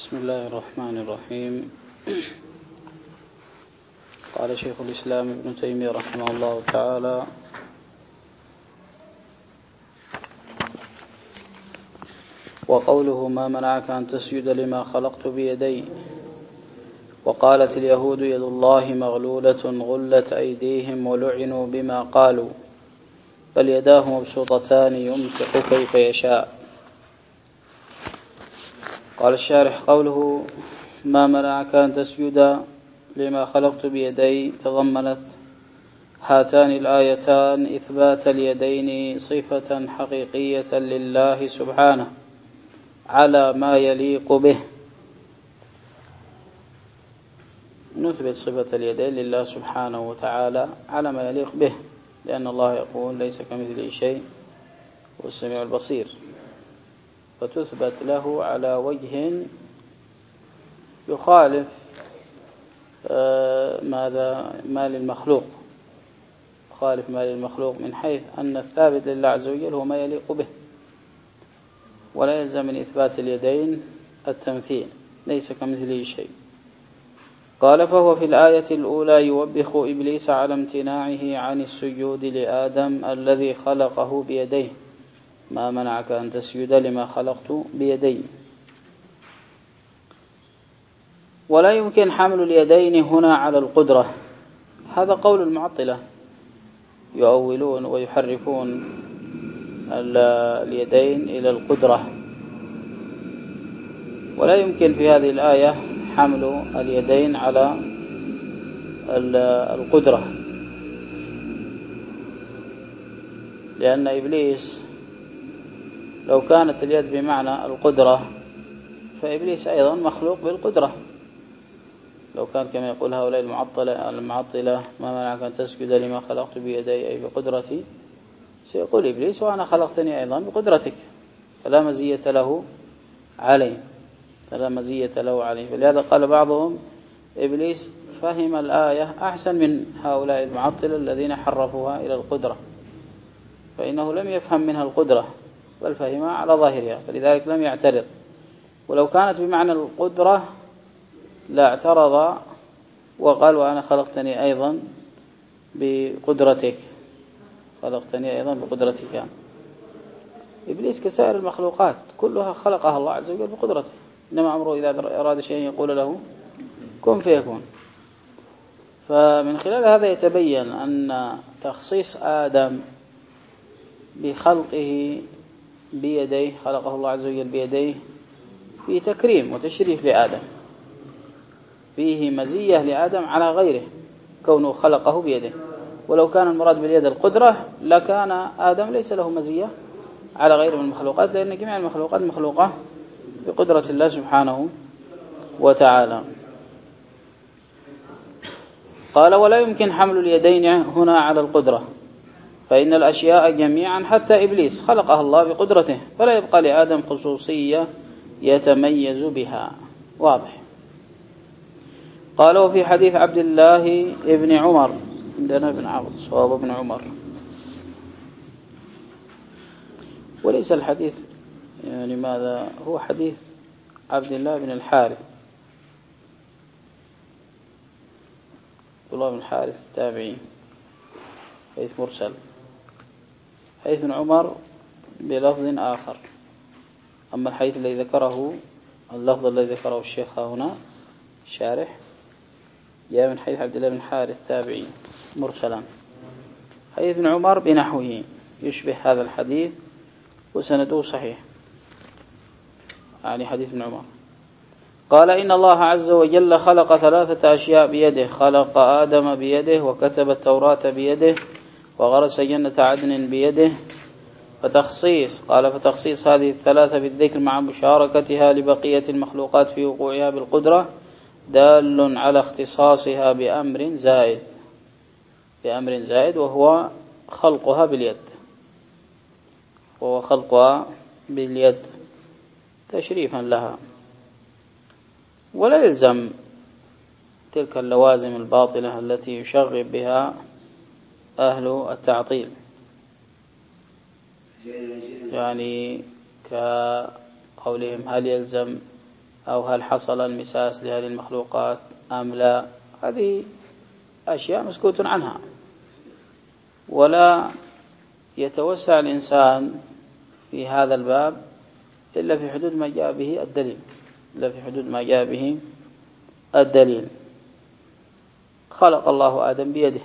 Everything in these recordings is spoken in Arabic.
بسم الله الرحمن الرحيم. قال شيخ الإسلام ابن تيمية رحمه الله تعالى: وقوله ما منعك أن تسجد لما خلقت بيدي. وقالت اليهود يد الله مغلولة غلت أيديهم ولعنوا بما قالوا بل يداه مبسوطتان ينفق كيف يشاء. قال الشارح: قوله ما منعك أن تسجد لما خلقت بيدي تضمنت هاتان الآيتان إثبات اليدين صفة حقيقية لله سبحانه على ما يليق به. نثبت صفة اليدين لله سبحانه وتعالى على ما يليق به، لأن الله يقول ليس كمثله شيء هو السميع البصير، فتثبت له على وجه يخالف ما للمخلوق، يخالف ما للمخلوق من حيث أن الثابت لله عز وجل هو ما يليق به، ولا يلزم من إثبات اليدين التمثيل، ليس كمثله شيء. قال: فهو في الآية الأولى يوبخ إبليس على امتناعه عن السجود لآدم الذي خلقه بيديه. ما منعك أن تسجد لما خلقت بيدي. ولا يمكن حمل اليدين هنا على القدرة، هذا قول المعطلة، يؤولون ويحرفون اليدين إلى القدرة، ولا يمكن في هذه الآية حمل اليدين على القدرة، لأن إبليس لو كانت اليد بمعنى القدرة فإبليس أيضا مخلوق بالقدرة. لو كان كما يقول هؤلاء المعطلة ما منعك أن تسجد لما خلقت بيدي أي بقدرتي، سيقول إبليس وأنا خلقتني أيضا بقدرتك، فلا مزية له عليه، فلا مزية له عليه. فلهذا قال بعضهم إبليس فهم الآية أحسن من هؤلاء المعطلة الذين حرفوها إلى القدرة، فإنه لم يفهم منها القدرة بل فهمها على ظاهرها، فلذلك لم يعترض. ولو كانت بمعنى القدرة لا اعترض وقال وأنا خلقتني أيضا بقدرتك، خلقتني أيضا بقدرتك. إبليس كسائر المخلوقات كلها خلقها الله عز وجل بقدرته، إنما أمره إذا أراد شيئا يقول له كن فيكون. فمن خلال هذا يتبين أن تخصيص آدم بخلقه بيديه، خلقه الله عز وجل بيديه، فيه تكريم وتشريف لآدم، فيه مزية لآدم على غيره كونه خلقه بيده. ولو كان المراد باليد القدرة لكان آدم ليس له مزية على غيره من المخلوقات، لأن جميع المخلوقات مخلوقة بقدرة الله سبحانه وتعالى. قال: ولا يمكن حمل اليدين هنا على القدرة، فإن الأشياء جميعا حتى إبليس خلقها الله بقدرته، فلا يبقى لآدم خصوصية يتميز بها. واضح. قال: وفي حديث عبد الله ابن عمر، عندنا ابن عبد صواب ابن عمر، وليس الحديث يعني ماذا هو حديث عبد الله بن الحارث، عبد الله بن الحارث التابعي، حديث مرسل، حديث ابن عمر بلفظ آخر. أما الحديث الذي ذكره، اللفظ الذي ذكره الشيخ هنا الشارح، جاء من حديث عبد الله بن الحارث التابعي مرسلا. حديث ابن عمر بنحوه يشبه هذا الحديث وسنده صحيح، يعني حديث ابن عمر. قال: إن الله عز وجل خلق 3 أشياء بيده، خلق آدم بيده، وكتب التوراة بيده، وغرس جنة عدن بيده. فتخصيص هذه ال3 بالذكر مع مشاركتها لبقية المخلوقات في وقوعها بالقدرة دال على اختصاصها بأمر زائد وهو خلقها باليد، تشريفا لها. ولا يلزم تلك اللوازم الباطلة التي يشغب بها أهل التعطيل، يعني كقولهم هل يلزم أو هل حصل المساس لهذه المخلوقات أم لا، هذه أشياء مسكوت عنها، ولا يتوسع الإنسان في هذا الباب إلا في حدود ما جاء به الدليل، إلا في حدود ما جاء به الدليل. خلق الله آدم بيده،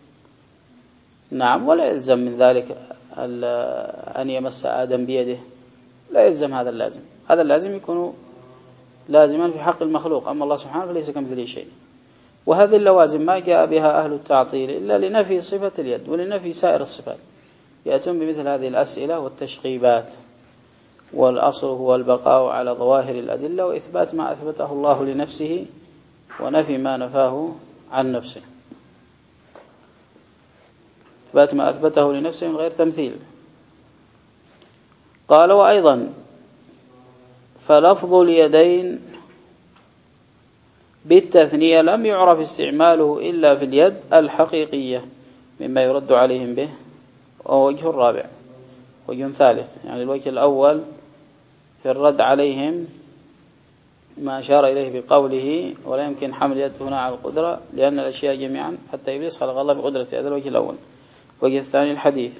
نعم، ولا يلزم من ذلك أن يمس آدم بيده، لا يلزم هذا اللازم، هذا اللازم يكون لازما في حق المخلوق، أما الله سبحانه فليس كمثله شيء. وهذه اللوازم ما جاء بها أهل التعطيل إلا لنفي صفة اليد ولنفي سائر الصفات، يأتون بمثل هذه الأسئلة والتشغيبات، والأصل هو البقاء على ظواهر الأدلة وإثبات ما أثبته الله لنفسه ونفي ما نفاه عن نفسه، إثبات ما أثبته لنفسه من غير تمثيل. قال وأيضا فلفظ اليدين بالتثنية لم يعرف استعماله إلا في اليد الحقيقية مما يرد عليهم به، ووجه الرابع وجه ثالث، يعني الوجه الأول في الرد عليهم ما أشار إليه بقوله ولا يمكن حمل يد هنا على القدرة لأن الأشياء جميعا حتى إبليس خلق الله بقدرته، هذا الوجه الأول. الوجه الثاني الحديث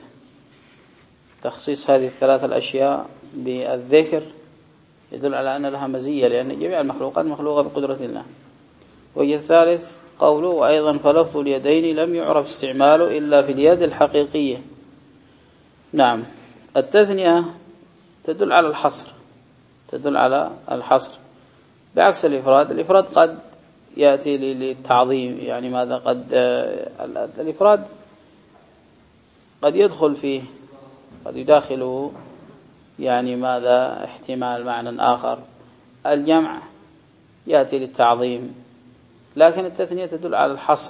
تخصيص هذه الثلاث الأشياء بالذكر يدل على أن لها مزية لأن جميع المخلوقات مخلوقة بقدرة الله. الوجه الثالث قوله وأيضا فلفظ اليدين لم يعرف استعماله إلا في اليد الحقيقية. نعم، التثنية تدل على الحصر، تدل على الحصر بعكس الإفراد. الإفراد قد يأتي للتعظيم، يعني ماذا قد الإفراد قد يدخل فيه، قد يداخله يعني ماذا احتمال معنى آخر. الجمع يأتي للتعظيم، لكن التثنية تدل على الحصر،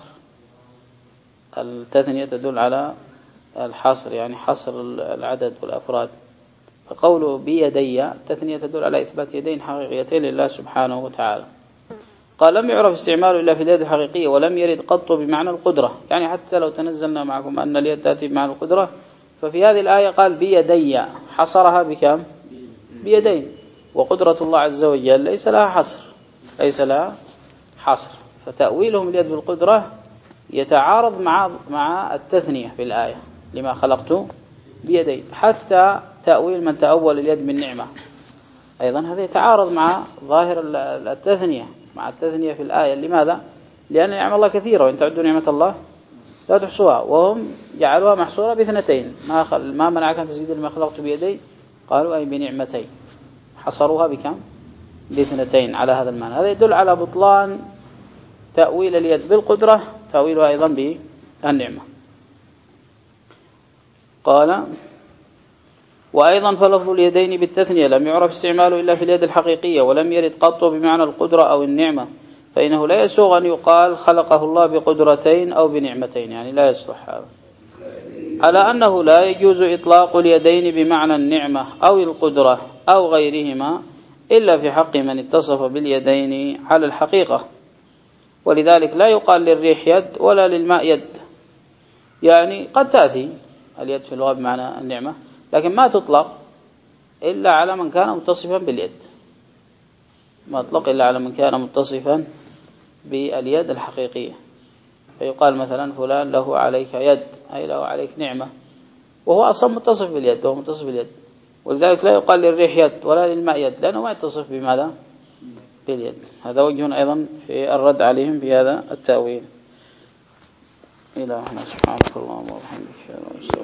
التثنية تدل على الحصر يعني حصر العدد والأفراد. فقوله بيدي التثنية تدل على إثبات يدين حقيقيتين لله سبحانه وتعالى. قال لم يعرف استعماله إلا في اليد الحقيقية ولم يرد قط بمعنى القدرة، يعني حتى لو تنزلنا معكم أن اليد تأتي بمعنى القدرة، ففي هذه الآية قال بيدي حصرها بكم؟ بيدين، وقدرة الله عز وجل ليس لها حصر، ليس لها حصر، فتأويلهم اليد بالقدرة يتعارض مع التثنية في الآية لما خلقت بيدين. حتى تأويل من تأول اليد بالنعمة أيضا هذا يتعارض مع ظاهر التثنية، مع التثنية في الآية. لماذا؟ لأن نعم الله كثيرة وإن تعدوا نعمة الله لا تحصوها، وهم جعلوها محصورة باثنتين. ما منعك أن تسجد لما خلقت بيدي؟ قالوا أي بنعمتين، حصروها بكم؟ باثنتين على هذا المعنى. هذا يدل على بطلان تأويل اليد بالقدرة، تأويلها أيضا بالنعمة. قال وأيضا فلفظ اليدين بالتثنية لم يعرف استعماله إلا في اليد الحقيقية ولم يرد قط بمعنى القدرة أو النعمة، فإنه لا يسوغ أن يقال خلقه الله بقدرتين أو بنعمتين، يعني لا يصلح هذا. على أنه لا يجوز إطلاق اليدين بمعنى النعمة أو القدرة أو غيرهما إلا في حق من اتصف باليدين على الحقيقة، ولذلك لا يقال للريح يد ولا للماء يد. يعني قد تأتي اليد في اللغة بمعنى النعمة لكن ما تطلق إلا على من كان متصفا باليد، ما تطلق إلا على من كان متصفا باليد الحقيقية. فيقال مثلا فلان له عليك يد، أي له عليك نعمة، وهو أصلا متصف باليد، وهو متصف باليد. ولذلك لا يقال للريح يد ولا للماء يد لأنه ما يتصف بماذا؟ باليد. هذا وجه أيضا في الرد عليهم في هذا التأويل. إلى هنا سبحانك اللهم وبحمدك.